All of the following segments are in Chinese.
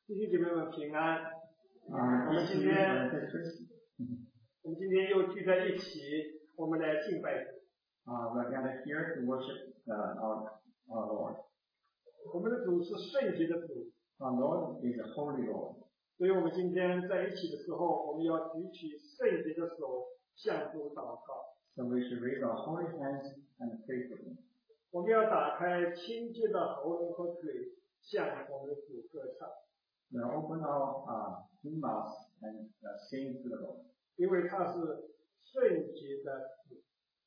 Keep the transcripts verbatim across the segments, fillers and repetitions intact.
弟兄姐妹们平安。 啊， 我们今天，我们今天又聚在一起，我们来敬拜主。 啊 we're gathered here to worship uh, our our Lord. 我们的主是圣洁的主。 Our Lord is a holy Lord. 所以我们今天在一起的时候，我们要举起圣洁的手向主祷告。 So we should raise our holy hands and pray for Him. 我们要打开清洁的喉咙和嘴，向我们的主歌唱。 We'll open our uh, mouths and uh, sing to the Lord. 因为他是圣洁的主。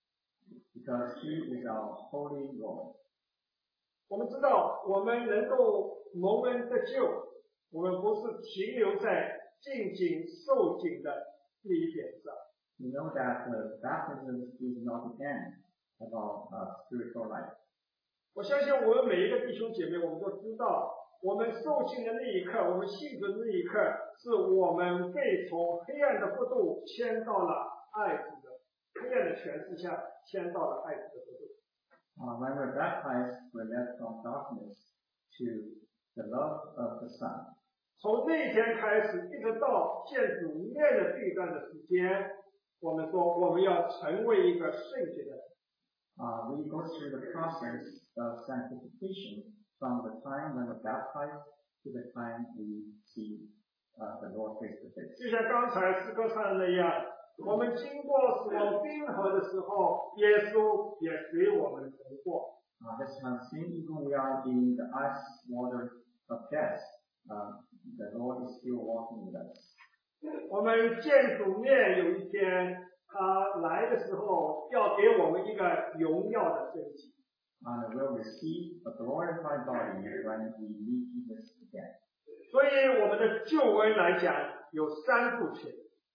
Because He is our holy Lord. 我们知道，我们能够蒙恩得救，我们不是停留在进井受井的那一点上。 We know that uh, baptism is not the end of our uh, spiritual life. 我相信我们每一个弟兄姐妹，我们都知道，我们受浸的那一刻，我们信主的那一刻，是我们被从黑暗的国度迁到了爱子的黑暗的权势下，迁到了爱子的国度。 Uh, when we're baptized, we're led from darkness to the love of the Son. 从那一天开始，一直到见主面的这一段的时间，我们说我们要成为一个圣洁的人。 Uh, we go through the process of sanctification from the time when we're baptized to the time we see uh, the Lord face to face. 就像刚才诗歌唱的那样，我们经过死亡冰河的时候，耶稣也随我们同过。 Uh, this has seen even we are in the ice water of death, uh, the Lord is still walking with us. 我们见主面有一天，他来的时候要给我们一个荣耀的身体。 And we'll receive a glorified body when we meet Jesus again. 所以我们的救恩来讲有三部曲。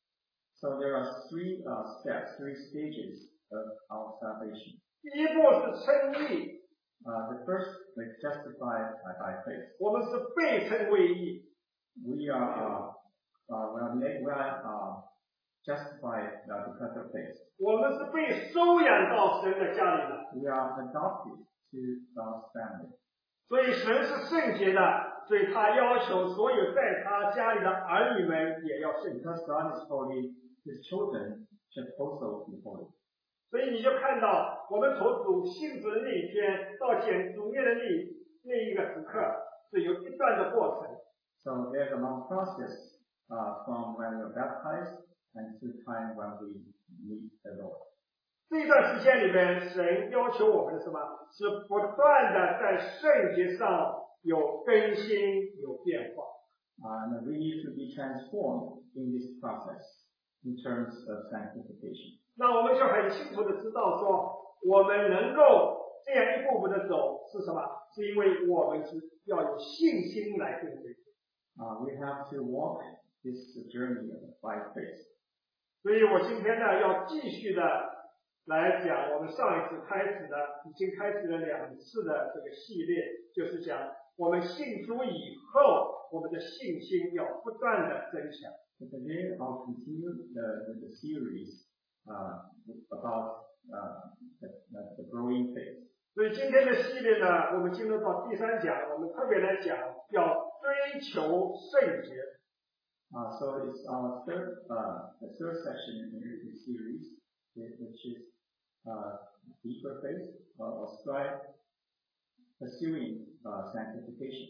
So there are three uh, steps, three stages of our salvation. 第一步是称义。 Uh, the first is justified by, by faith. 我们是被称为义。 We are, uh, uh, we are, made, we are uh, justified uh, because of faith. 我们是被收养到神的家里的。 We are adopted to God's family. 所以神是圣洁的，所以他要求所有在他家里的儿女们也要圣洁。 Because God is holy, His children should also be holy. 所以你就看到，我们从主信主的那一天到见主面的那那一个时刻，是有一段的过程。 So there's a long process uh, from when we're baptized and to the time when we meet the Lord. 这一段时间里面，神要求我们的什么？是不断的在圣洁上有更新、有变化。 Uh, and we need to be transformed in this process in terms of sanctification. 那我们就很清楚的知道说，我们能够这样一步步的走是什么？是因为我们是要有信心来跟随。 Uh, we have to walk this journey by faith. 所以我今天呢，要继续的来讲我们上一次开始的，已经开始了两次的这个系列，就是讲我们信主以后，我们的信心要不断的增强。 So today I'll continue the, the, the series uh, about uh, the, the growing faith. 所以今天的系列呢，我们进入到第三讲，我们特别来讲要追求圣洁。 Uh, so it's our third, uh, the third section in the series, which is uh, deeper faith or, or strive pursuing uh, sanctification.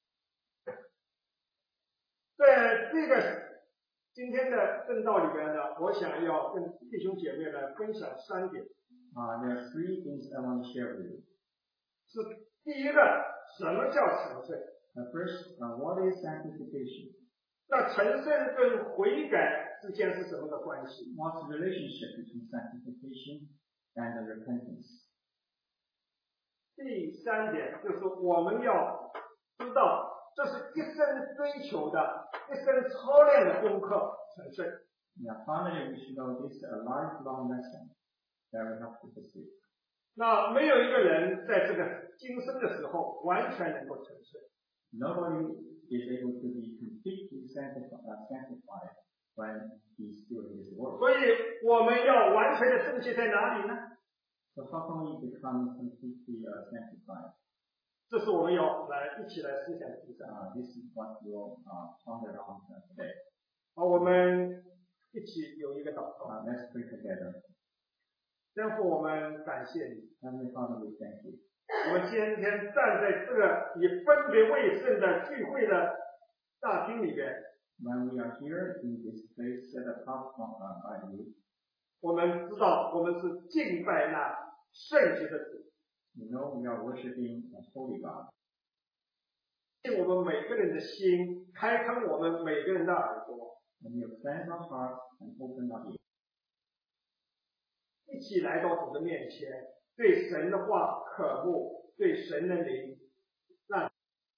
在这个今天的正道里边呢，我想要跟弟兄姐妹来分享三点。 Uh, there are three things I want to share with you. 是第一个，什么叫成圣？ Uh, first, uh, what is sanctification? 那成圣跟悔改之间是什么个关系？ What's the relationship between sanctification and the repentance? 第三点就是我们要知道，这是一生追求的、一生操练的功课，成圣。 Now, finally, we should know this is a lifelong lesson that we have to pursue. 那没有一个人在这个今生的时候完全能够成圣。 Nobody is able to be completely sanctified, uh, sanctified when he's still in this world. 所以我们要完全的圣洁在哪里呢？ So how can we become completely uh, sanctified? 这是我们要来一起来思想的地方。 Uh, this is what we'll uh, ponder on today. 好，我们一起有一个祷告。 Uh, let's pray together. 天父，我们感谢你。 Heavenly Father, we thank you. 我们今天站在这个以分别为圣的聚会的大厅里边， When we are here in this place set apart from uh, by you, 我们知道我们是敬拜那圣洁的主。 we know we are worshiping a holy God. 进我们每个人的心，开开我们每个人的耳朵， And you cleanse our hearts and open our ears. 一起来到主的面前，对神的话渴慕，对神的灵，让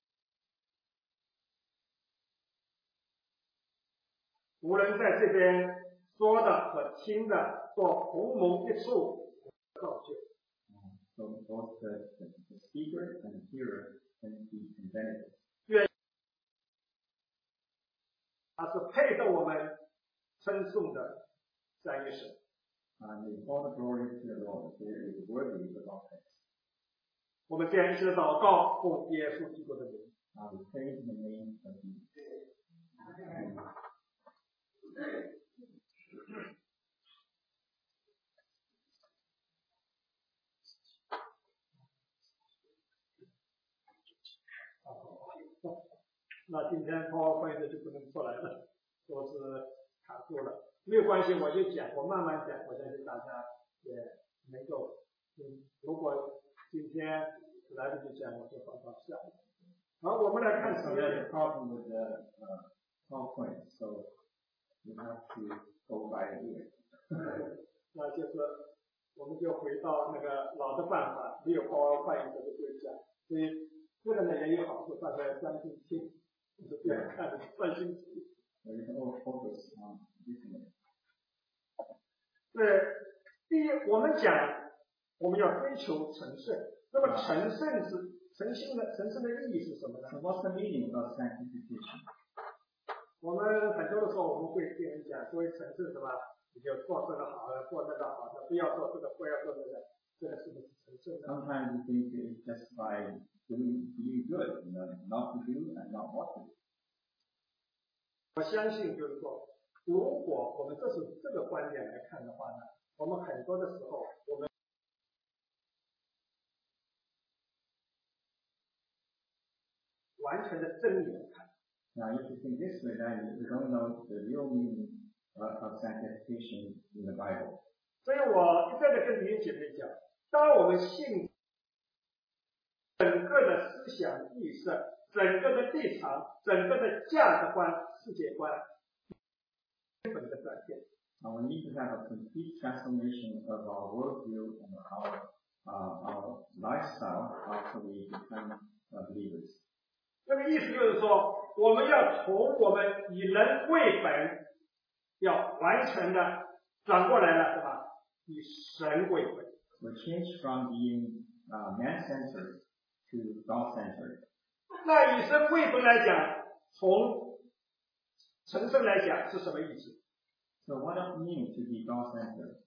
无论在这边说的和听的，都同盟一处，造就。 So both the, the, the speaker and the hearer can be contented. 他是配得我们称颂的三位神。 And we all the glory to the Lord. There is worthy of our praise. 我们这样一起的祷告，奉耶稣基督的名。 Uh, we pray in the name of Jesus. Amen. 那今天 PowerPoint 就不能出来了，说是卡住了，没有关系，我就讲，我慢慢讲，我相信大家也能够，嗯，如果今天来不及讲，我就放到下一次。好，我们来看 So 十 we 页 have a problem with the uh, PowerPoint, so you have to go by ear. 那就是我们就回到那个老的办法，没有 PowerPoint 的就讲，所以这个呢也有好处，大家专心听。 是这样看的，专心听。 So you can all focus on listening. 对，第一，我们讲我们要追求成圣，那么成圣是诚心的，成圣的意义是什么呢？ So what's the meaning of sanctification? 我们很多的时候我们会跟人讲，作为成圣什么，你就做这个好的，做那个好的，不要做这个，不要做那个，这个是不是成圣的？ Sometimes we think it's just by doing, being good, you know, not to do and not what to do. 我相信就是说，如果我们这是这个观点来看的话呢，我们很多的时候，我们完全的真理来看。 Now, if you think this way, then you don't know the real meaning of, of sanctification in the Bible. 所以我一再的跟弟兄姐妹讲，当我们信整个的思想意识、整个的立场、整个的价值观、世界观根本的转变。 Now, we need to have a complete transformation of our worldview and our, uh, our lifestyle after we become uh, believers. 那个意思就是说，我们要从我们以人为本，要完全的转过来了，是吧？以神为本。 We change from being uh, man-centered to God-centered. 那以神为本来讲，从成圣来讲是什么意思？ So what does it mean to be God-centered?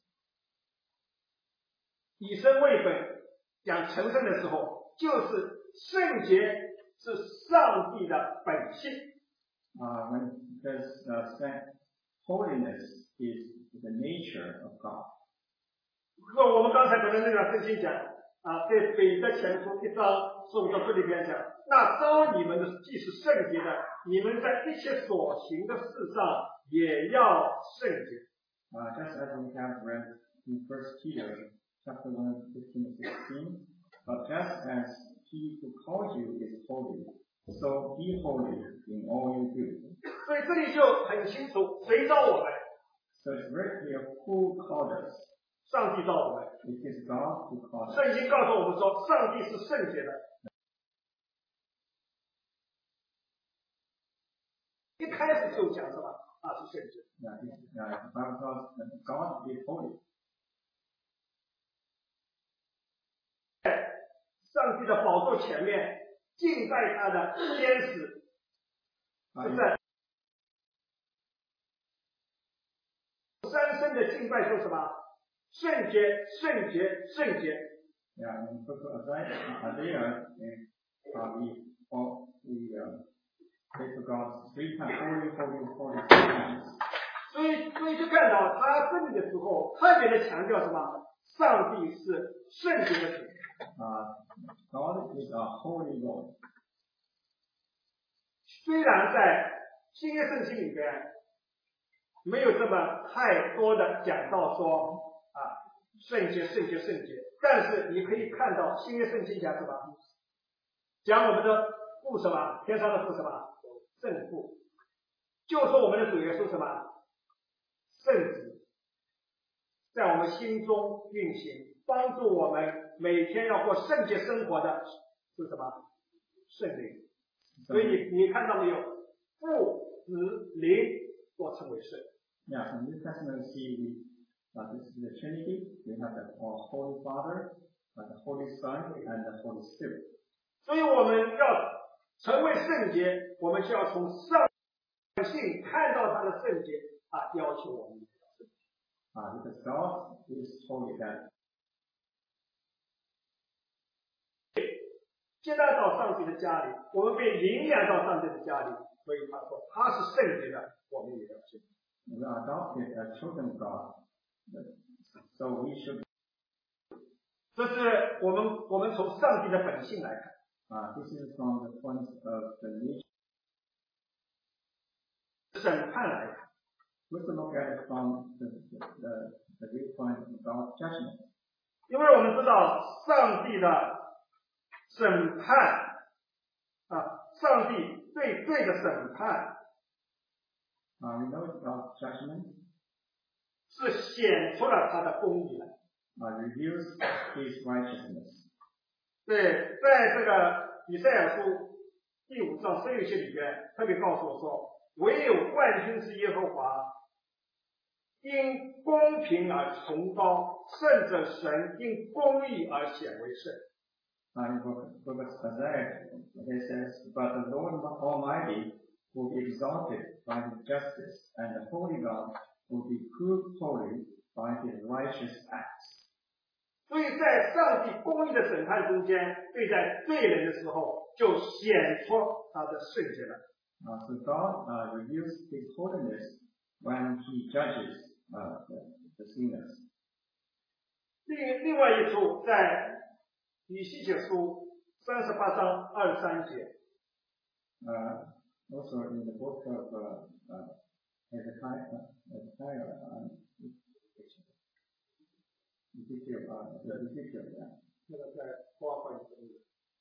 以身为本讲成圣的时候，就是圣洁是上帝的本性。 Uh, when, because uh, holiness is the nature of God. 和我们刚才可能那个圣经讲啊，在彼得前书一章十五到这里边讲，那招你们的既是圣洁的，你们在一切所行的事上也要圣洁。 Uh, just as we have read in First Peter chapter one, fifteen and sixteen, but just as he who called you is holy, so be holy in all you do. 所以这里就很清楚，谁招我们？ So it's very clear who called us. 上帝招我们。 It is God who called us. 圣经告诉我们说，上帝是圣洁的。一开始就讲什么？他是圣洁。 Yeah, it, uh, the Bible tells us that God is holy. 上帝的宝座前面敬拜他的天使是在三声的敬拜说什么？圣洁，圣洁，圣洁。 Yeah, in the book of Isaiah, Isaiah uh, we, all, we uh, pray to God three times, holy, holy, holy, three times. 所以，所以就看到他这里的时候，特别的强调什么？上帝是圣洁的主。 Uh, God is a holy Lord. 虽然在新约圣经里边没有这么太多的讲到说啊圣洁圣洁圣洁，但是你可以看到新约圣经讲什么？讲我们的父什么？天上的父什么？圣父。就说我们的主耶稣什么？圣子，在我们心中运行，帮助我们每天要过圣洁生活的是什么？圣灵。所以你你看到没有？父、子、灵都称为圣。 Yeah, in New Testament we see we, uh, this is the Trinity. We have the uh, Holy Father, uh, the Holy Son, and the Holy Spirit. 所以我们要成为圣洁，我们就要从上性看到他的圣洁啊，要求我们。 Uh, because God is holy. That 接待到上帝的家里，我们被领养到上帝的家里，所以他说他是圣洁的，我们也要信。 We are adopted as children of God, so we should. 这是我们我们从上帝的本性来看。 Uh, this is from the point of the nature. 审判来看。 Let's look at it from the the the viewpoint of God's judgment. 因为我们知道上帝的审判啊，上帝对罪的审判。 Uh, we know God's judgment 是显出了他的公义来。 Uh, reveals His righteousness. 对，在这个以赛亚书第五章十六节里边，特别告诉我说，唯有万军之耶和华，因公平而崇高，圣者神因公义而显为圣。 Uh, in book, book of Isaiah, it says, "But the Lord Almighty will be exalted by His justice, and the Holy God will be proved holy by His righteous acts." 所以在上帝公义的审判中间，对待罪人的时候，就显出他的圣洁来。 Uh, so God uh, reveals His holiness when He judges uh, the, the sinners. 另另外一处，在以西结书三十八章二十三节。 Uh, also in the book of uh, uh, Hezekiah, Hezekiah, uh, Ezekiel, uh, Ezekiel, yeah. 那个在花花里面。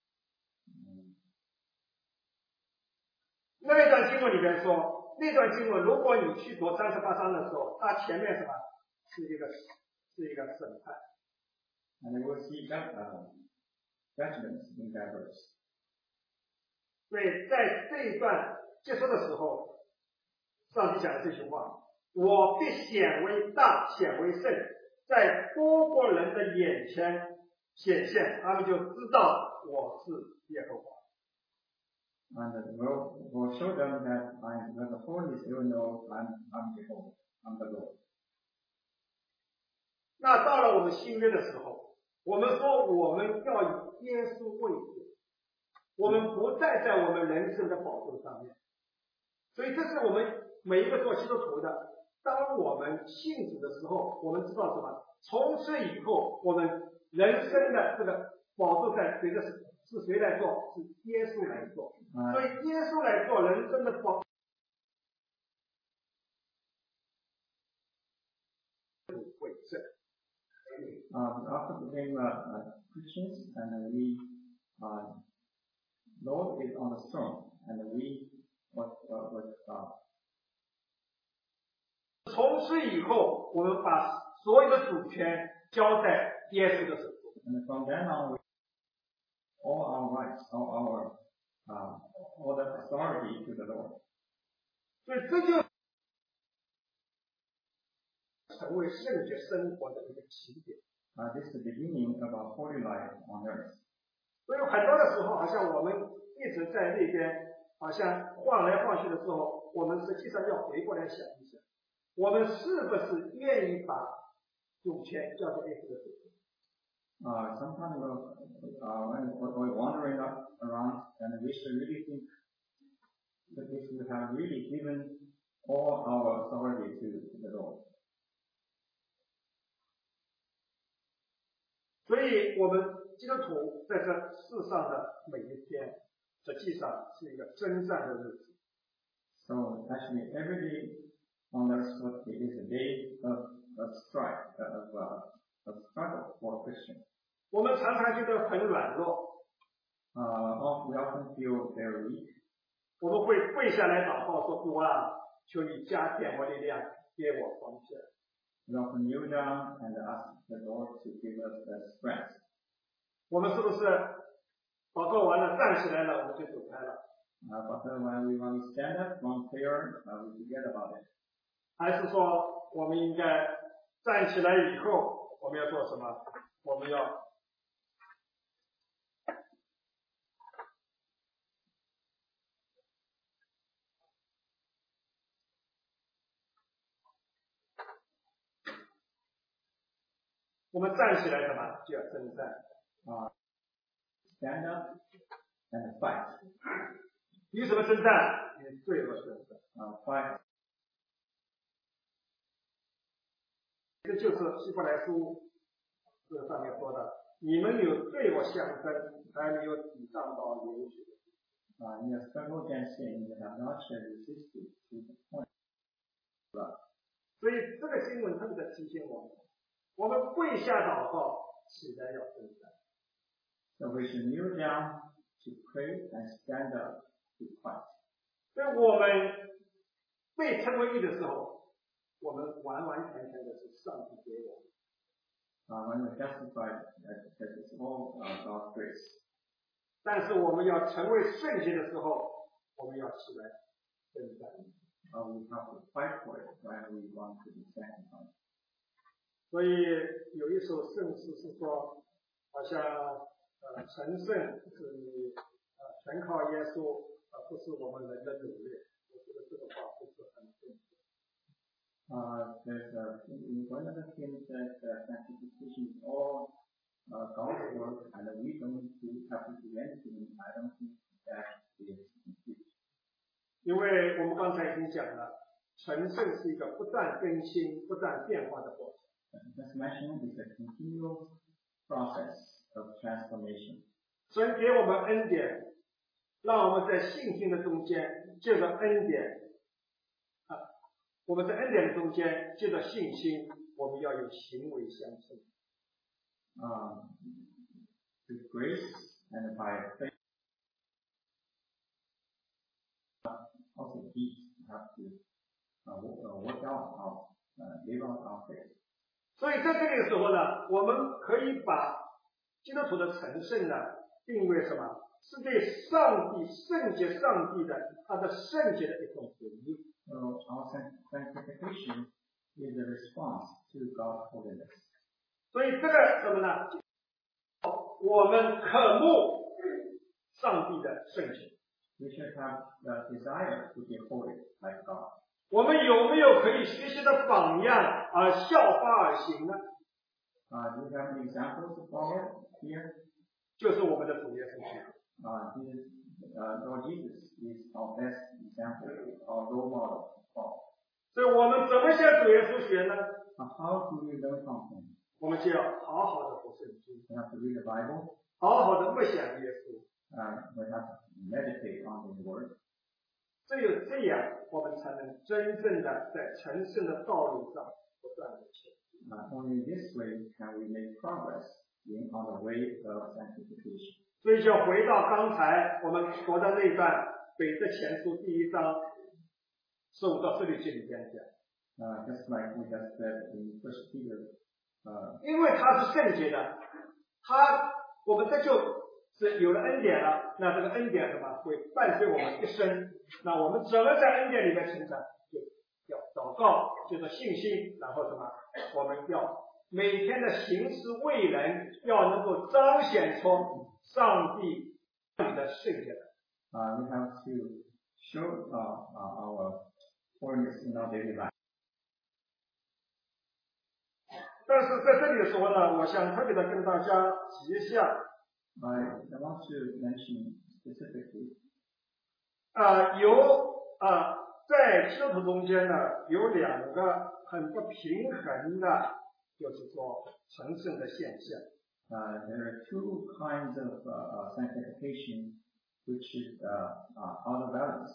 那一段经文里边说，那段经文如果你去读三十八章的时候，它前面什么是一个是一个审判。 And you will see that uh, judgments in that verse. 所以在这一段结束的时候，上帝讲了这句话：我必显为大，显为圣，在多国人的眼前显现，他们就知道我是耶和华。 And will will show them that I am the Holy, they will know I'm I'm Jehovah, I'm the Lord. 那到了我们新约的时候，我们说我们要以耶稣为主，我们不再在我们人生的宝座上面。所以这是我们每一个做基督徒的，当我们信主的时候，我们知道什么？从此以后，我们人生的这个宝座在谁的是是谁来做？是耶稣来做。所以耶稣来做人生的宝。 Um, after became uh, uh, Christians, and we, uh, Lord is on the throne, and we was uh, was God. 从此以后，我们把所有的主权交在耶稣的手中。 And from then on, we, all our rights, all our, uh, all the authority to the Lord. 所以这就成为圣洁生活的一个起点。 Uh, this is the beginning of our holy life on earth. 所以很多的时候，好像我们一直在那边，好像晃来晃去的时候，我们实际上要回过来想一想，我们是不是愿意把主权交给耶稣的手中？ Uh, sometimes we're, uh, when we're wandering up around, and we should really think that we should have really given all our authority to the Lord. 所以，我们基督徒在这世上的每一天，实际上是一个征战的日子。 So actually, every day on earth is a day of of strife, of uh, of struggle for Christians. 我们常常觉得很软弱。 Uh, we often feel very weak. 我们会跪下来祷告说：“主啊，求你加添我力量，给我方向。” We often kneel down and ask the Lord to give us the strength. 我们是不是祷告完了站起来了，我们就走开了？ Uh, but when we when we stand up from prayer, uh, we forget about it. 还是说我们应该站起来以后，我们要做什么？我们要我们站起来什么？就要征战。 啊 ，stand up and fight. 与什么征战？与罪恶征战。 啊 ，fight. 这就是希伯来书这上面说的：你们有罪恶相争，还没有抵挡到流血。 啊 ，you have struggled against sin, you have not resisted to the point. 所以这个经文特别的提醒我们。我们跪下祷告，起来要征战。 So we should kneel down to pray and stand up to fight. 所以我们被称为义的时候，我们完完全全的是上帝给我们。 Uh, when we justify that, that it's all uh, God's grace. 但是我们要成为圣洁的时候，我们要起来征战。 Uh, we have to fight for it when we want to be sanctified. 所以有一首圣诗是说，好像呃成圣是你呃全靠耶稣，而不是我们人的努力。我觉得这个话不是很正确。 Uh, there's a, one of the things that uh, sanctification is all uh, God's work, and we don't have to do anything. I don't think that is complete. 因为我们刚才已经讲了，成圣是一个不断更新、不断变化的过程。 Just mentioned is a continual process of transformation. 神给我们恩典，让我们在信心的中间，借着恩典，啊，我们在恩典的中间，借着信心，我们要有行为相称。 Um, with grace and by faith, also deeds have to uh, work, uh, work out our, uh, live out our faith. 所以在这个时候呢，我们可以把基督徒的成圣呢定为什么？是对上帝圣洁上帝的他的圣洁的一种回应。 So our sanctification is a response to God's holiness. 所以这个什么呢？我们渴慕上帝的圣洁。 We should have the desire to be holy like God. 我们有没有可以学习的榜样而效法而行呢？ Uh, do you have any examples to follow here? 就是我们的主耶稣基督。 Uh, Jesus, uh, Lord Jesus is our best example, our role model. Oh. 所以我们怎么向主耶稣学呢？ Uh, how do we learn from him? 我们就要好好的读圣经， We have to read the Bible. 好好的默想耶稣。 Uh, we have to meditate on his word. 只有这样，我们才能真正的在成圣的道路上不断的前进。 Uh, only this way can we make progress in on the way of sanctification. 所以就回到刚才我们读的那一段彼得前书第一章十五到十六节里边讲。 Uh, just like we just said in First Peter. Uh, 因为他是圣洁的，他我们这就是有了恩典了，那这个恩典什么会伴随我们一生？那我们怎么在恩典里面成长？就要祷告，就是信心，然后什么？我们要每天的行事为人，要能够彰显出上帝的圣洁的。 uh, we have to show uh, uh, our holiness in our daily life. 但但是在这里的时候呢，我想特别的跟大家提一下。 I, I want to mention specifically. 啊、呃，有啊、呃，在基督徒中间呢，有两个很不平衡的，就是说成圣的现象。 Uh, there are two kinds of uh, uh, sanctification which is uh, uh, out of balance.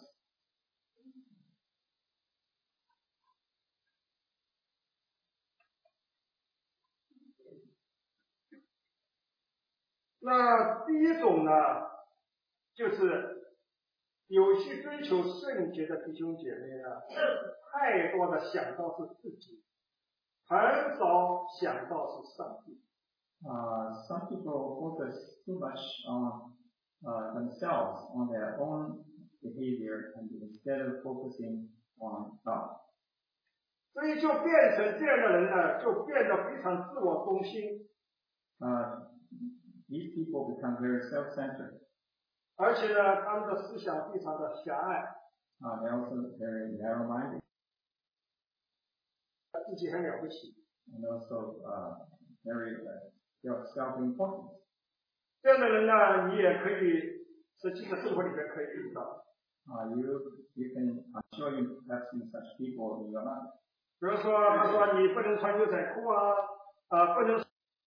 那第一种呢，就是有些追求圣洁的弟兄姐妹呢，太多的想到是自己，很少想到是上帝。 Uh, some people focus too much on uh, themselves, on their own behavior, and instead of focusing on God. 所以就变成这样的人呢，就变得非常自我中心。 Uh, these people become very self-centered. 而且呢，他们的思想非常的狭隘。 Uh, they're also very narrow-minded. 自己很了不起。 And also uh, very uh, self-important. 这样的人呢，你也可以实际的生活里面可以遇到。 Uh, you you can I'm sure you have seen such people in your life. 比如说，他说你不能穿牛仔裤啊，啊、呃，不能。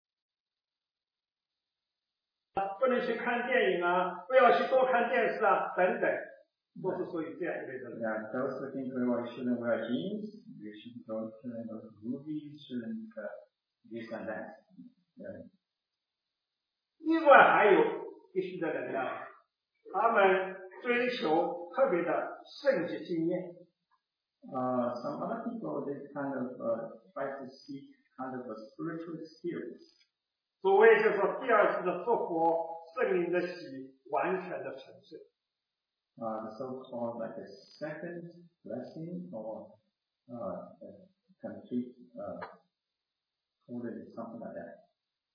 不能去看电影啊，不要去多看电视啊，等等，都是属于这样一类的人。 Yeah, those who think well, you shouldn't wear jeans, you shouldn't go to those movies, shouldn't uh, this and that. Yeah. 另外还有一些的人呢，他们追求特别的圣洁经验。 Uh, some other people they kind of uh, try to seek kind of a spiritual experience. 所谓就是说第二次的复活，圣灵的洗，完全的成圣。 Uh, the so-called like a second blessing or uh, a complete uh, holiness, something like that.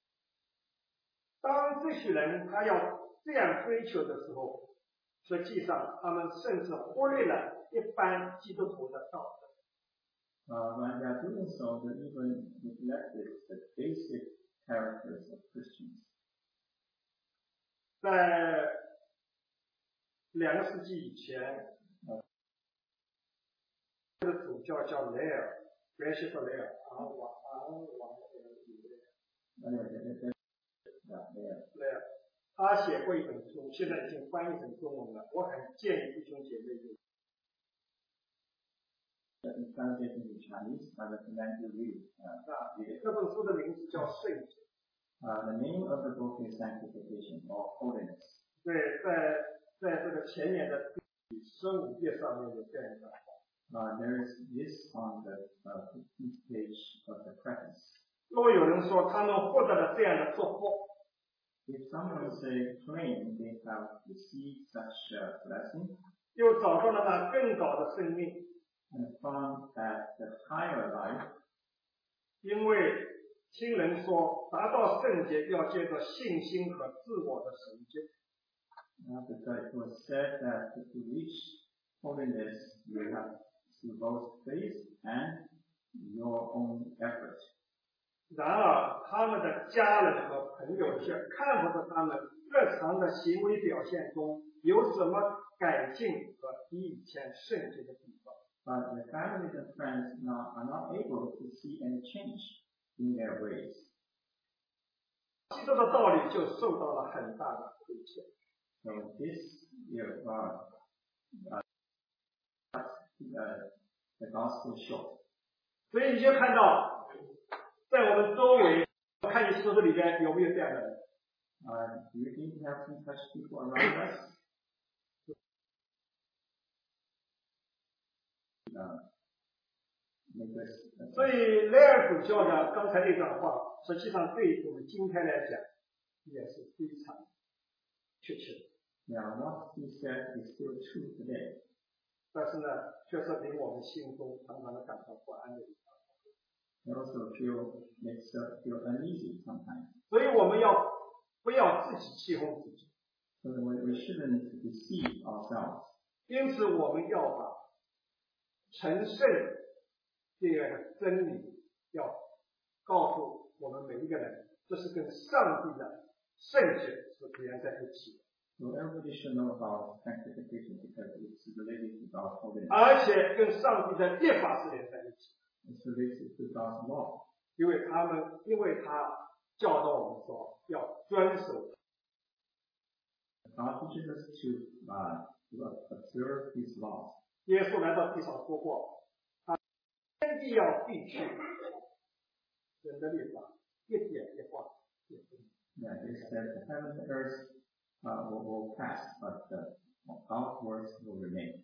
当这些人他要这样追求的时候，实际上他们甚至忽略了一般基督徒的道德。 Uh, when they are doing so, they even neglected the basic characters of Christians. 在两个世纪以前，这个主教叫雷尔，原先说雷尔，昂王昂王雷尔，他写过一本书，现在已经翻译成中文了，我很建议弟兄姐妹读。 Translated in Chinese, I recommend you read. Uh, read it. 这本书的名字叫《圣洁》。 Uh, the name of the book is Sanctification or Holiness. 对，在在这个前年的第十五页上面有这样一段话。 Uh, there is this on the uh, fifteenth page of the preface. 如果有人说他们获得了这样的祝福， If someone say claim they have received such a blessing, 又找到了那更高的生命， and found that the higher life, 因为听人说达到圣洁要借着信心和自我的神经。 uh, because it was said that to reach holiness you have to both faith and your own effort. 然而，他们的家人和朋友却看不出他们日常的行为表现中有什么改进和比以前圣洁的地方。 But the families and friends now are not able to see any change in their ways. 基督的道理就受到了很大的亏欠。 So this is uh, uh, uh, the gospel short. 所以你就看到，在我们周围，看你基督徒里边有没有这样的人？ Uh, do you think we have some such people around us? Uh, 所以雷尔主教的刚才那段话，实际上对我们今天来讲也是非常确切的。 Now, what he said is still true today. 但是呢，却是令我们心中常常的感到不安的地方。 It also feel makes us feel uneasy sometimes. 所以我们要不要自己欺哄自己？ So we, we shouldn't deceive ourselves. 因此，我们要把成圣这个真理要告诉我们每一个人，这是跟上帝的圣洁是连在一起的。 So everybody should know about sanctification because it's related to God's holiness. 而且跟上帝的律法是连在一起。 It's related to God's law. 因为他们，因为他教导我们说要遵守。 God teaches us to, uh, to observe His laws. 耶稣来到地上说过，啊，天地要废去，人的律法一点一画也不能。 Yeah, it said the heaven and earth uh, will, will pass, but the God's words will remain.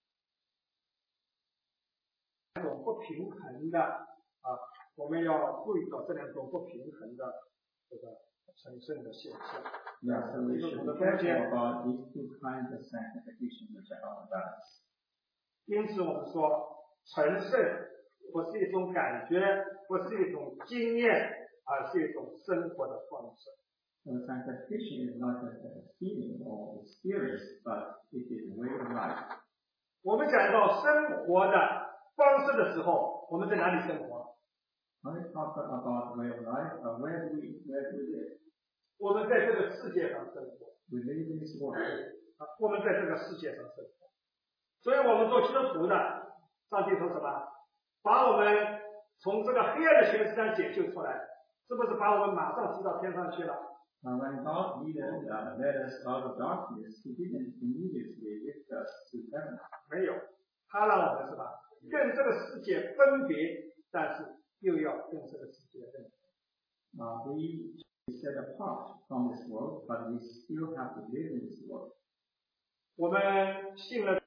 这种不平衡的啊，我们要注意到这两种不平衡的这个神圣的现象。 Yeah, so we should be careful about these two kinds of sanctification which are all about us. 因此，我们说成圣不是一种感觉，不是一种经验，而是一种生活的方式。 So sanctification is not just a feeling or experience, but it is a way of life. 我们讲到生活的方式的时候，我们在哪里生活？ When we talk about way of life, uh, where do we where do we live? 我们在这个世界上生活。 We live in this world. 啊，我们在这个世界上生活。所以我们做基督徒的，上帝说什么？把我们从这个黑暗的权势上解救出来，是不是把我们马上提到天上去了？ Uh, when God led us, uh, led us out of darkness, He didn't immediately lift us to heaven. 没有，他让我们是吧，跟这个世界分别，但是又要跟这个世界认同。 Uh, we set apart from this world, but we still have to live in this world. 我们信了。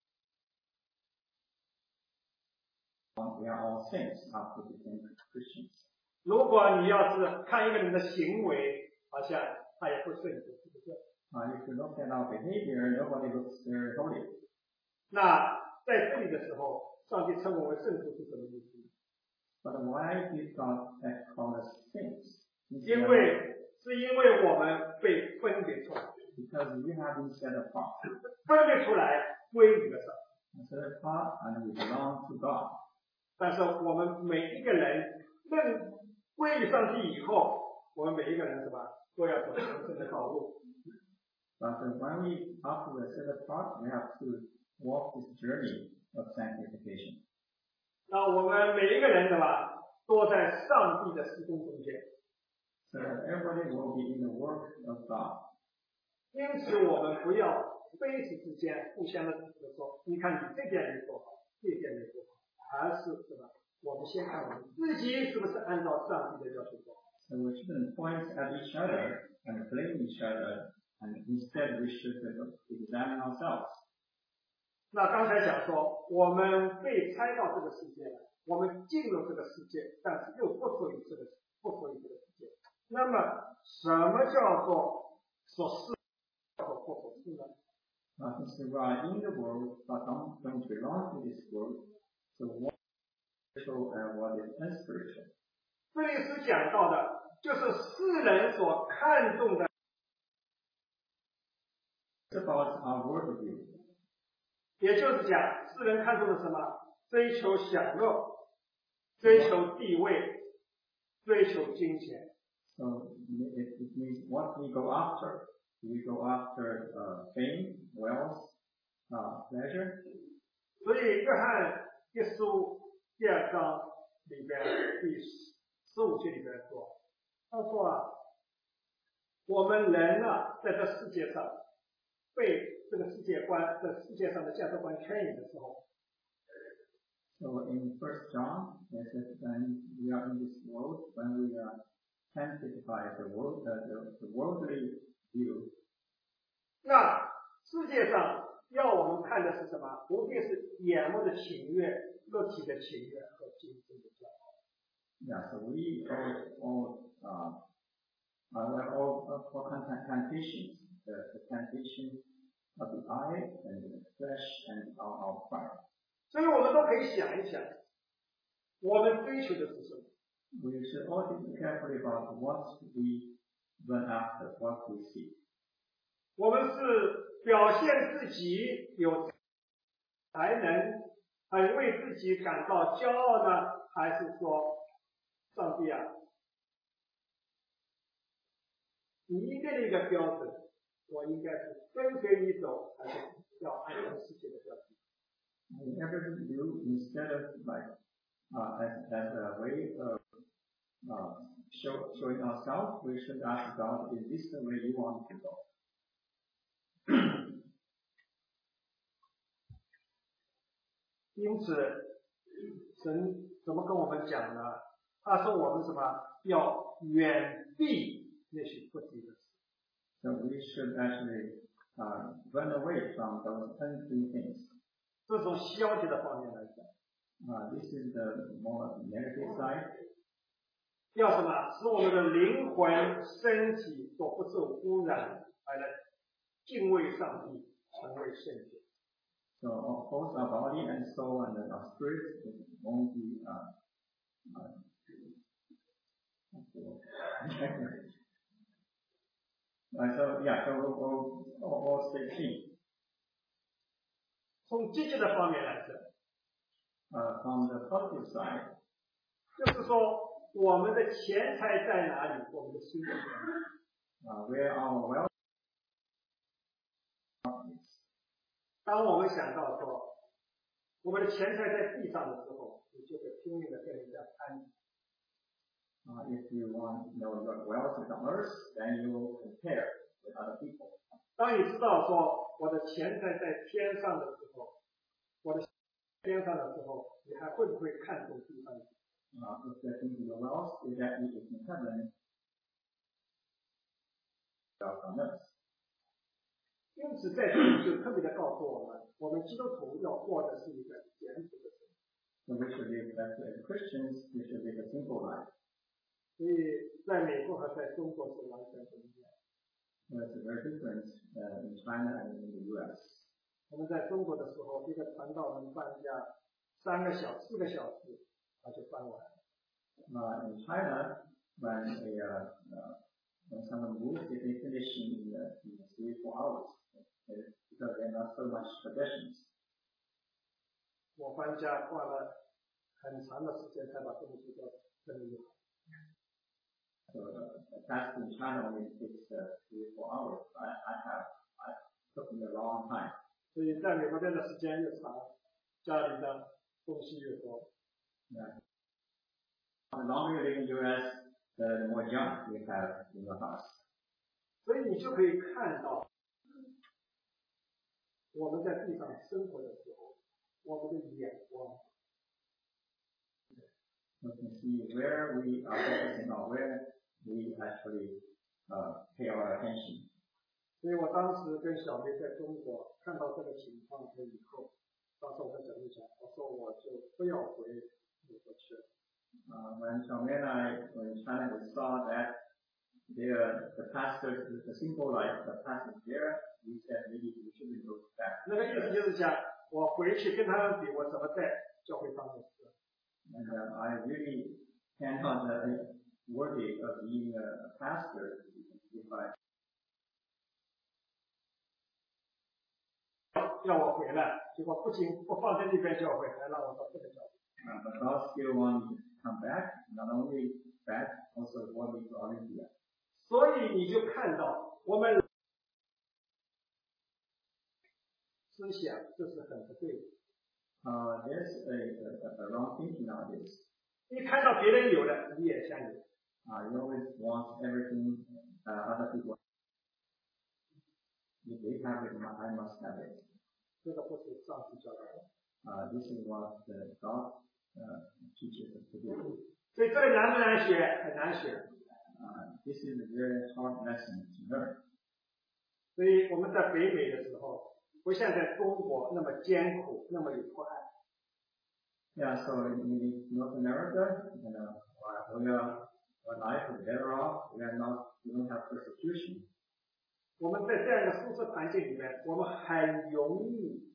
We are all saints after becoming Christians. 如果你要是看一个人的行为，好像他也不顺服，是不是？ Uh, if you look at our behavior, nobody looks very holy. 那在这里的时候，上帝称我们圣徒是什么意思？ But why did God call us saints? 因为是因为我们被分别出来， Because we have been set apart. 分别出来归于了上帝。 Set apart and we belong to God. 但是我们每一个人认归于上帝以后，我们每一个人是吧，都要走人生的道路。 But when we, after we are set apart, we have to walk this journey of sanctification. 那我们每一个人是吧，都在上帝的施工中间。 So everybody will be in the work of God. 因此，我们不要彼此之间互相的指责说，你看你这点没做好，这点没做好。 而是是吧？我们先看我们自己是不是按照上帝的要求做。 So we shouldn't point at each other and blame each other, and instead we should examine ourselves. 那刚才讲说，我们被拆到这个世界了，我们进入这个世界，但是又不属于这个，不属于这个世界。那么，什么叫做所是，叫做不所是呢？ Uh, since we are in the world, but don't, don't belong to this world. So what is spiritual and what is unspiritual? 这里是讲到的，就是世人所看重的。 It's about our worldview. 也就是讲，世人看重的什么？追求享乐，追求地位，追求金钱。 So it, it means what we go after. Do we go after uh, fame, wealth, uh, pleasure? 所以约翰一书第二章里边第十五节里边说，他说啊，我们人啊，在这世界上被这个世界观、这世界上的价值观牵引的时候。 So in First John, it says when we are in this world, when we are tempted by the world, uh, the, the worldly view. 那世界上要我们看的是什么？无非是眼目的情悦、肉体的情悦和精神的骄傲。 Yeah, so we all, all uh, are all, all, all temptations, the, the temptation of the eye and the flesh and our, our pride. 所以我们都可以想一想，我们追求的是什么？ We should all think carefully about what we run after, what we seek. 我们是表现自己有才能，很为自己感到骄傲呢，还是说上帝啊，你一个的一个标准，我应该是跟随你走，还是要按照世界的标准？ Whatever we do, instead of like uh, as as a way of uh, show, showing ourselves, we should ask God, is this the way you want to go? 因此，神怎么跟我们讲呢？他说我们什么？要远避那些不义的事。 So we should actually uh, run away from those unclean things. 这种消极的方面来讲， Uh, this is the more negative side. 要什么？使我们的灵魂、身体都不受污染，而来敬畏上帝，成为圣洁。 So of course our body and soul and our spirit won't be uh, uh, uh, so yeah, so we'll, we'll, we'll, we'll stay clean. 从积极的方面来讲， Uh, from the positive side, 就是说我们的钱财在哪里，我们的心在哪里。 uh, where our wealth is. 当我们想到说我们的钱财在地上的时候，你就会拼命的跟人家攀比。 Uh, if you want to know your wealth is on earth, then you will compare with other people. 当你知道说我的钱财在天上的时候，我的天上的时候，你还会不会看重地上的？ Uh, if the thing your wealth is that it is in heaven, wealth on earth. 因此在这里就特别的告诉我们，我们基督徒要过的是一个简朴的生活。 So we should live as, as Christians, we should live a simple life. 所以在美国和在中国是完全不一样。 There's a very different uh, in China and in the U S. 我们在中国的时候，一个传道人搬家三个小四个小时，他就搬完了。 Uh, in China, when a uh, uh, when someone moves, they they finish in, uh, in three four hours uh, because there are not so much possessions. 我搬家花了很长的时间才把东西都整理好。 So uh, the task in China only takes uh, three four hours. I, I have I took me a long time. 所以在美国待的时间越长，家里的东西越多。 Yeah. The longer you live in the U S, the more junk you have in your house. 所以你就可以看到，我们在地上生活的时候，我们的眼光。 You can see where we are focusing on, where we actually uh, pay our attention. 所以我当时跟小梅在中国看到这个情况了以后，当时我跟小梅讲，我说我就不要回美国去了。 Uh, when Xiaomei and I were in China, we saw that there, the pastors, the simple life, the pastors there, we said maybe we shouldn't go back. 那个意思就是讲，我回去跟他们比，我怎么在教会当牧师？ And uh, I really cannot uh, worthy of being a, a pastor if I 要我回来，结果不仅不放在那边教会，还让我到这个教会。 uh, but God still want me to come back, not only back, also want me to Olympia. 所以你就看到我们思想这是很不对的。 Uh, there's a, a, a wrong thinking nowadays. 你看到别人有的，你也想有。 Uh, you always want everything uh, other people. If they have it, I must have it. 这个不是上帝教导的。 Uh, this is what uh, God uh, teaches us to do. 所以这个难不难学？很难学。 Uh, this is a very hard lesson to learn. 所以我们在北美的时候，不像在中国那么艰苦，那么有迫害。 Yeah, so in, in North America, you know, we are, our life is better off. We are not, we don't have persecution. 我们在这样一个舒适环境里面，我们很容易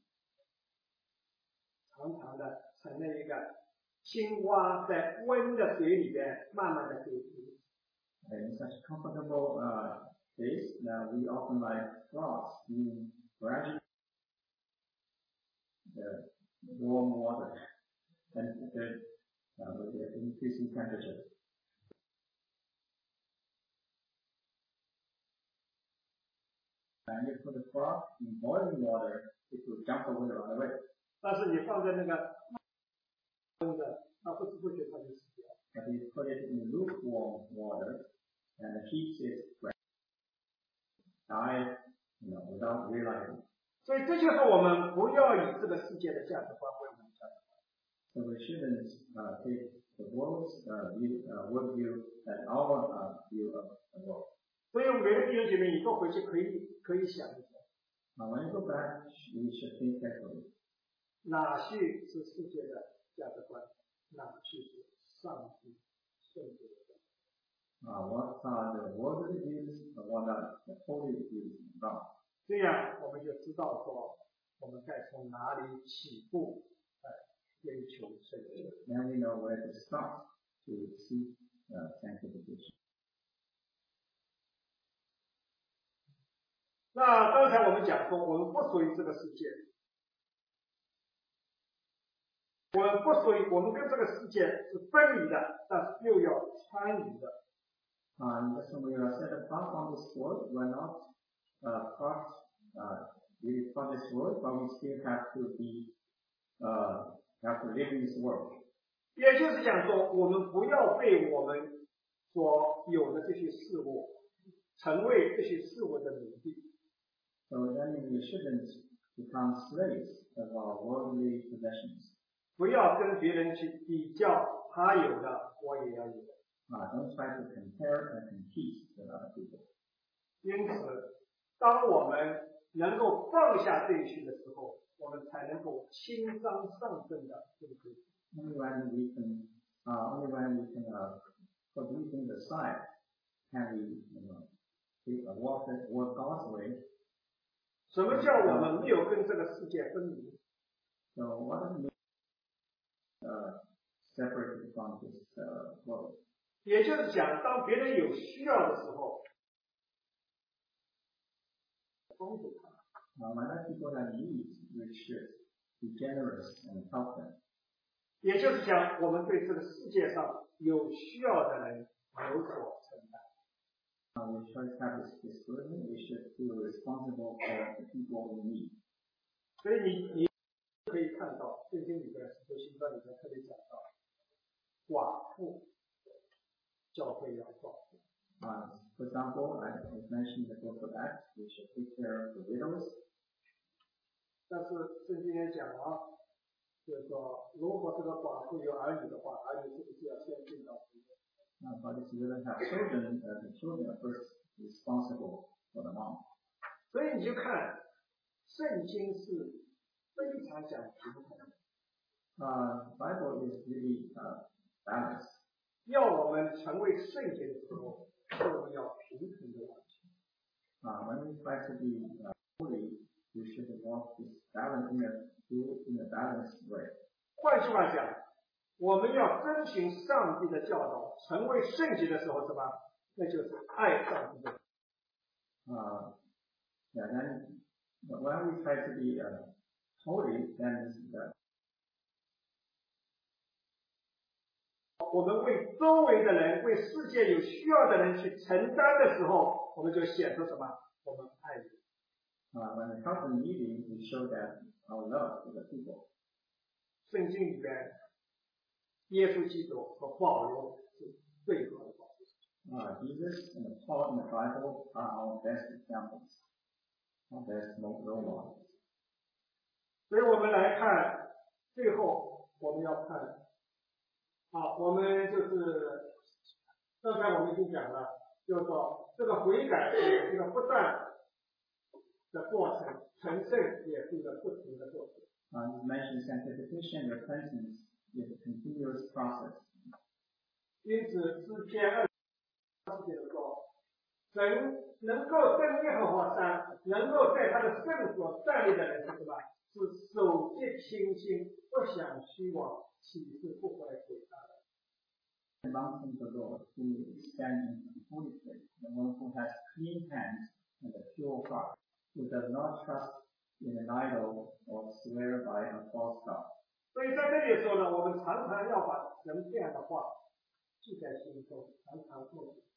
常常的成了一个青蛙在温的水里边慢慢的飞出。 In such comfortable uh, space, now we often like frogs being gradually the warm water and the, uh, with the increasing temperature. And you put a frog in boiling water, it will jump away right away. 但是你放在那个温的，它不知不觉它就死掉。 But you put it in lukewarm water, and the heat is die, you know, without realizing. 所以这就是我们不要以这个世界的价值观为我们的价值观。 So we shouldn't uh, take the world's uh, view, uh, world view as our uh, view of the world. 所以每个弟兄姐妹，你都回去可以可以想一想。 Now when you go back, we should think carefully. 哪些是世界的价值观？哪些是上帝圣洁的价值观？ Uh, what are the worldly views, and what are the holy views of God? 这样我们就知道说，我们该从哪里起步来追求圣洁。 Then we know where to start to seek uh, sanctification. 那刚才我们讲说，我们不属于这个世界，我们不属于，我们跟这个世界是分离的，但是又要参与的。 And so we are set apart from this world. We're not uh, part, uh, really from this world, but we still have to be, uh, have to live in this world. 也就是讲说，我们不要被我们所有的这些事物，成为这些事物的奴隶。 So then we shouldn't become slaves of our worldly possessions. 不要跟别人去比较，他有的我也要有的。 Uh, don't try to compare and compete with other people. 因此，当我们能够放下这些的时候，我们才能够轻装上阵的对付。 Only when we can, uh, only when we can uh, put these things aside, can we, you know, take a walk, walk God's way. 什么叫我们没有跟这个世界分离？ So what does it mean, uh, separated from this uh, world? 也就是讲，当别人有需要的时候，帮助他。 Uh, when other people have needs, we should be generous and help them. 也就是讲，我们对这个世界上有需要的人有所承担。 Uh, we should have this, this burden. We should feel responsible for the people in need. 所以你你可以看到，圣经里边、使徒行传里边特别讲到，寡妇教会要照顾。 Uh, for example, I was mentioned in the book of Acts, we should take care of the widows. 但是圣经也讲啊，就是说，如果这个寡妇有儿女的话，儿女是不是要先尽到责任？ Uh, but if you don't have children, uh, the children are first responsible for the mom. 所以你就看，圣经是非常讲平衡的。 Uh, Bible is really uh, balanced. 要我们成为圣洁的时候，就要平衡的往前。 Uh, when we try to be uh, holy, we should walk this balance in a, in a balanced way. 换句话讲，我们要遵循上帝的教导，成为圣洁的时候，什么？那就是爱上帝的。 Uh, yeah, then when we try to be uh, holy, then the 我们为周围的人、为世界有需要的人去承担的时候，我们就显出什么？我们爱人。 Uh, when we help the needy, we show that our love for the people. 圣经里边，耶稣基督和保罗是最好的保罗。 Uh, Jesus and Paul in the Bible are our best examples, our best role models. 所以我们来看，最后我们要看。 好，我们就是刚才我们已经讲了，就是说这个悔改是一个不断的过程，成圣也是一个不停的过程。 Uh, you mentioned sanctification, repentance is a continuous process. 因此，诗篇二十节说，神能够登耶和华山，能够在他的圣所站立的人是什么？是手洁清心，不想虚妄，岂是不怀悔他的？ The mountain of the Lord, who is standing in the holy place, the one who has clean hands and a pure heart, who does not trust in an idol or swear by a false god. 所以在这里说呢，我们常常要把神这样的话记在心中，常常默想。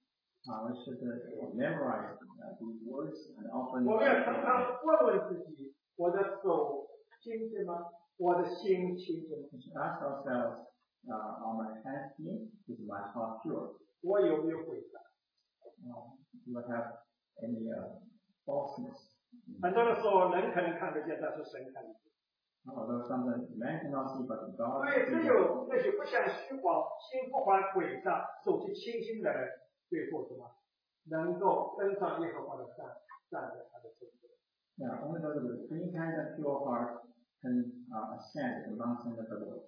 Uh, we should uh, memorize uh, these words and often. 我们要常常问问自己：我的手清洁吗？我的心清洁吗？ We should ask ourselves, uh, are my hands clean? Is my heart pure? 我有没有悔改？ Uh, do I have any uh, falseness? 很多的时候，人可能看得见，但是神看不见。 Although sometimes man cannot see, but God 所以，只 sees. 有那些不向虚谎、心不怀诡诈、手机清新的人，最后什么，能够登上耶和华的山，站在他的正中。 Yeah, only those with a clean hand and pure heart can uh, ascend the mountain of the Lord.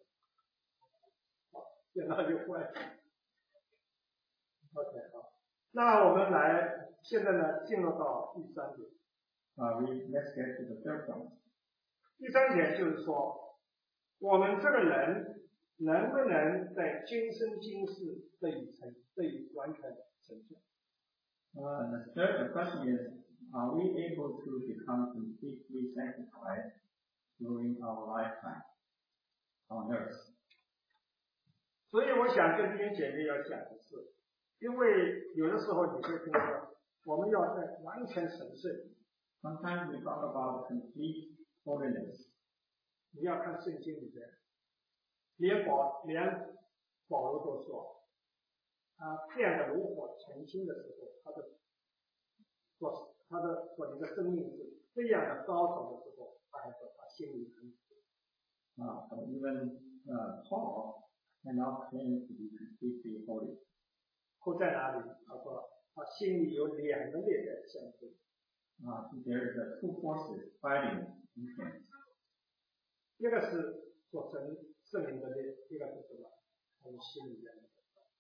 见到就坏。OK， 好，那我们来，现在呢，进入到第三点。 Uh, we, let's get to the third point. 第三点就是说，我们这个人能不能在今生今世得以成，得以完全成就？ Uh, the third question is, are we able to become completely sanctified during our lifetime on earth? 所以我想跟弟兄姐妹要讲的是，因为有的时候你会听说，我们要在完全神圣。 Sometimes we talk about complete holiness. 你要看圣经里面，连保连保罗都说，他变得如火澄清的时候，他的所他的所领的生命是这样的高潮的时候，他还说他心里很。 Uh, so even uh, Paul cannot claim to be completely holy. 后在哪里？他说他心里有两个烈焰相争。 Uh, there is a two forces fighting in him. 一个是所神圣灵的烈，一个是什么？我们心里面的。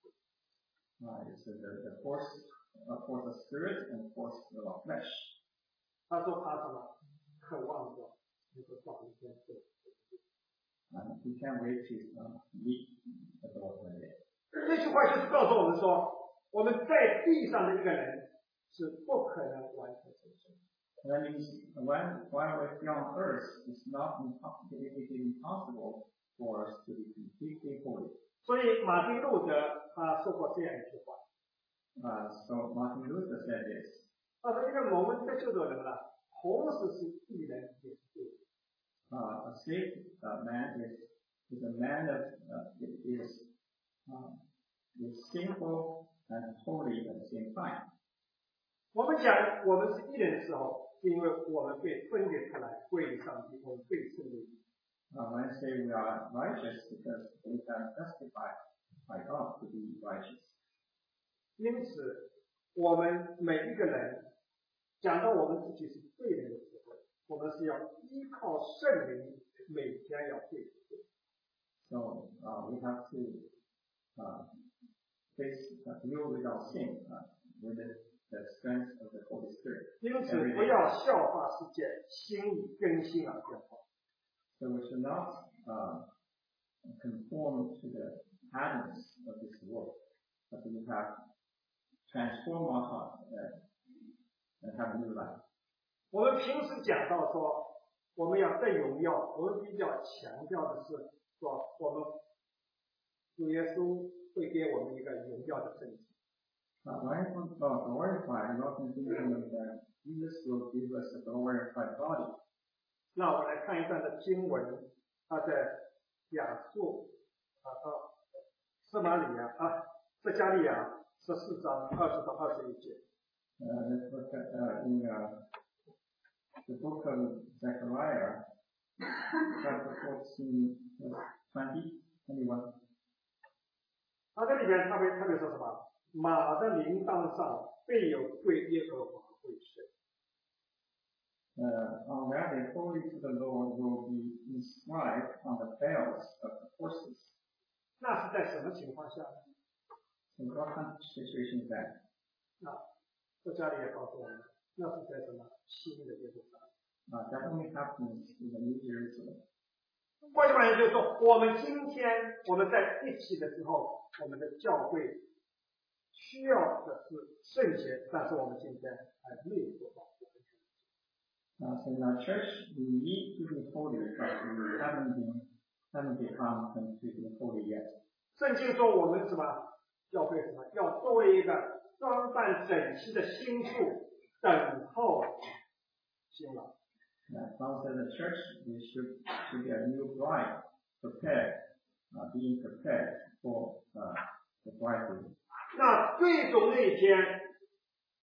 Uh, it's the, the force, uh, force of spirit and force of flesh. 他说他什么？渴望着那个造一天做。 Uh, he can't wait to uh, meet the Lord one day. 这句话就是告诉我们说，我们在地上的一个人是不可能完全成圣。 That means when, while we're here on earth, it's not impossible, it is impossible for us to be completely holy. 所以马丁路德他说过这样一句话， Uh, so Martin Luther said this. 他说一个蒙恩得救的人啊，同时是义人也是罪人。 Uh, a saved uh, man is, is a man of, uh, is, uh, is sinful and holy at the same time. 我们讲我们是义人的时候，是因为我们被分别出来归于上帝，我们被称为义。 Uh, when I say we are righteous, because we are justified by God to be righteous. 因此，我们每一个人讲到我们自己是罪人的时候，我们是要依靠圣灵，每天要对罪。 So uh, we have to uh, face, uh, deal with our sin uh, with the, the strength of the Holy Spirit. 因此，不要效法世界，心意更新而变化。 So we should not uh, conform to the patterns of this world, but we have transform our heart uh, and have a new life. 我们平时讲到说，我们要得荣耀，我们比较强调的是说，我们主耶稣会给我们一个荣耀的身体。 Uh, when it comes to glorified, we often think that Jesus will give us a glorified body. 那我们来看一段的经文，他在讲述啊到撒玛利亚啊撒加利亚十四章二十到二十一节。 Uh, let's look at uh, in uh, the book of Zechariah, chapter fourteen, twenty, twenty-one. 他这里面特别特别说什么？马的铃铛上备有对耶和华会誓。 Uh, on that day, holy to the Lord will be inscribed on the bells of the horses. 那是在什么情况下呢？ So what kind of situation is that? 那撒加利亚告诉我们，那是在什么新的耶路撒冷。 Uh, that only happens in the New Jerusalem. 换句话说，就是说，我们今天我们在一起的时候，我们的教会需要的是圣洁，但是我们今天还没有做到。 Uh, so in our church, we need to be holy, but we haven't been, haven't become completely holy yet. 圣经说我们什么？教会什么？要作为一个装扮整齐的新妇，等候新郎。 Uh, Paul said the church should, should be a new bride, prepared, uh, being prepared for uh, the bridegroom. 那最终那一天，